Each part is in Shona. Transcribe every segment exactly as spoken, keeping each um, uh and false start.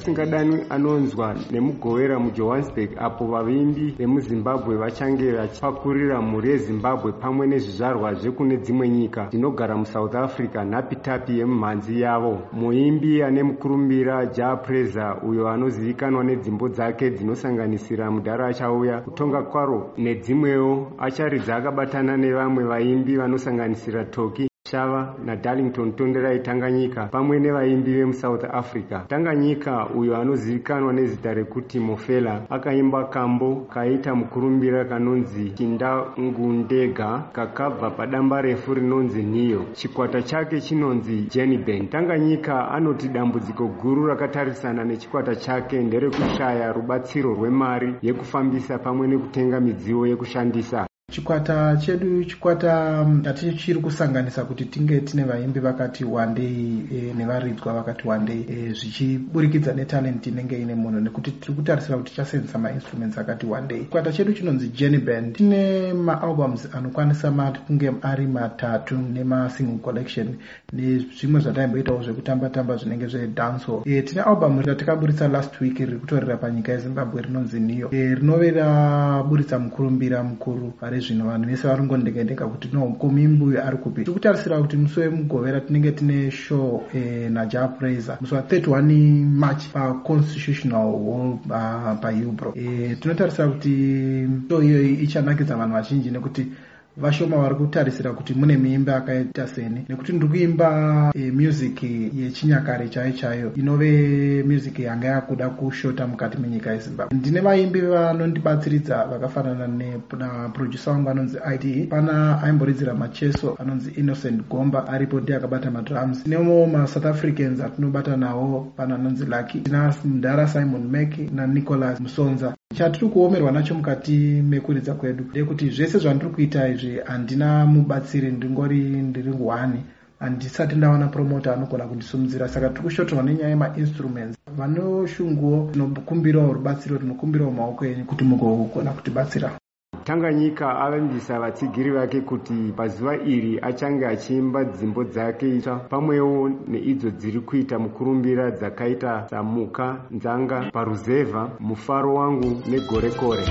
ekusingadanwi anonzwa nemugovera muJohannesburg, apo vaimbi vemuZimbabwe vachange vachipakurira mhuri yeZimbabwe pamwe nezvizvarwa zvekune dzimwe nyika dzinogara muSouth Africa nhapitapi yemumhanzi yavo. Muimbi ane mukurumbira Ja Preza, uyo anozivikanwa nedzimbo dzake dzinosanganisira Mudhara Achauya, Kutonga Kwaro nedzimwewo, acharidza akabatana nevamwe vaimbi vanosanganisira Toki Shava naDarlington Tonderai Tanganyika pamwe nevaimbi vemuSouth Africa. Tanganyika, uyo anozivikanwa nezita rekuti Mofela, akaimba kambo kaita mukurumbira kanonzi Chindangundega kakabva padamba refu rinonzi Niyo. Chikwata chake chinonzi Jenny Band. Tanganyika anoti dambudziko guru rakatarisana nechikwata chake nderekushaya rubatsiro rwemari yekufambisa pamwe nekutenga midziyo yekushandisa. Chikwata chedu chikwata chiri kusanganisa kuti tinge tine vaimbi vakati wandei e, nevaridzwa vakati wandei e, zvichiburikidza netalent inenge ine munhu, nekuti tiri kutarisira kuti tichasenzesa mainstruments akati wandei. Chikwata chedu chinonzi Jenny Band. Tine maalbums anokwanisa kunge ari matatu nemasingle collection nezvimwe zvataimboitawo zvekutamba-tamba zvinenge zvedancehall. E, tine album ratakaburitsa last week riri kutorera panyika yeZimbabwe rinonzi Niyo, e, rinove raburitsa mukurumbira mukuru zvino vanhu vese varongondeka kuti no komimbi uyu ari kupi. Tiri kutarisira kuti musi wemugovera tinenge tine show e, naJa Preza musi wa thirty-one March paConstitutional Hall uh, paHillbrow. E, tinotarisira kuti show iyoyi ichanakidza vanhu vazhinji nekuti vashoma vari kutarisira kuti mune muimbi akaita seni, nekuti ndiri kuimba e, music yechinyakare chaiyo chaiyo inove music yanga yakuda kushota mukati menyika yeZimbabwe. Ndine vaimbi vanondibatsiridza vakafanana neproducer wangu anonzi I D. Pana aimboridzira macheso anonzi Innocent Gomba, aripo ndiye akabata madrums. Tinemo maSouth Africans atinobata nawo, pana anonzi Lucky, tina Mudhara Simon Meki naNicholas Musonza. Chatiri kuomerwa nacho mukati mekuridza kwedu ndekuti zvese zvandiri kuita izvi handina mubatsiri, ndingori ndiri one, handisati ndawana promoter anogona kundisumudzira, saka tiri kushotorwa nenyaya yemainstruments. Vanoshunguwo tinokumbirawo rubatsiro, tinokumbirawo maoko enyu kuti mugogona kutibatsira. Tanganyika avambisa vatsigiri vake kuti pazuva iri achange achiimba dzimbo dzake itsva pamwewo neidzo dziri kuita mukurumbira dzakaita samuka, nzanga, paruzevha, mufaro wangu negorekore.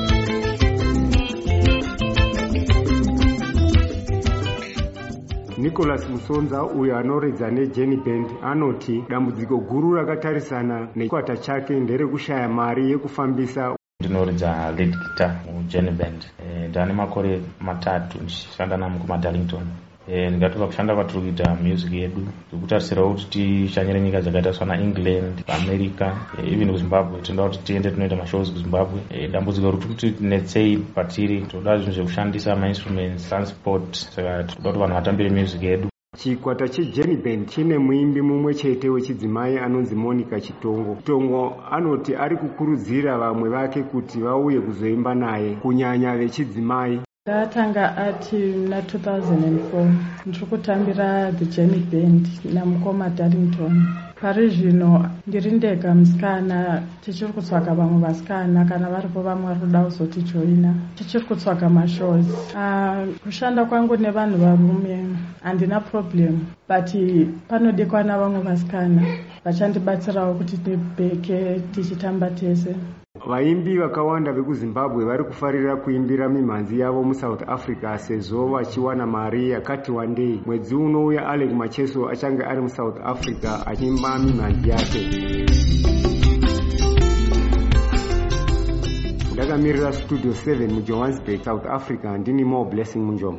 Nicholas Musonza, uyo anoredza neJenny Band, anoti dambudziko guru rakatarisana nechikwata chake nderekushaya mari yekufambisa. Ndinoridza lead guitar muJenny Band. E, ndane makore matatu ndichishanda namo kumaDarlington. E, ndikatoka kushanda kwatiri kuita music yedu tikutarisirawo kuti tishanyire nyika dzakaita sana England, America, e, even kuZimbabwe. Tinoda kuti tiende tinoita mashows kuZimbabwe. E, dambudziko riri kuti tinetsei patiri, toda zvinhu zvekushandisa mainstruments, transport, saka toda kuti vanhu vatambire music yedu. Chikwata cheJenny Band chine muimbi mumwe chete wechidzimai anonzi Monica Chitongo. Chitongo anoti ari kukurudzira vamwe vake kuti vauye kuzoimba naye, kunyanya vechidzimai. Ndatanga ati na two thousand four ndiri kutambira the Jenny Band namukoma Darlington. Pari zvino ndiri ndega musikana, tichiri kutsvaga vamwe vasikana kana varipo vamwe vari kuda kuzotijoina, tichiri kutsvaga mashows. Uh, kushanda kwangu nevanhu varume handina problem, but panodekwa navamwe vasikana vachandibatsirawo kuti tibheke tichitamba tese. Vaimbi vakawanda vekuZimbabwe vari kufarira kuimbira mimhanzi yavo muSouth Africa sezvo vachiwana mari yakati wandei. Mwedzi unouya Alec Macheso achange ari muSouth Africa achiimba mimhanzi yake. Ndakamirira Studio seven muJohannesburg, South Africa, ndini More Blessing Munjomo.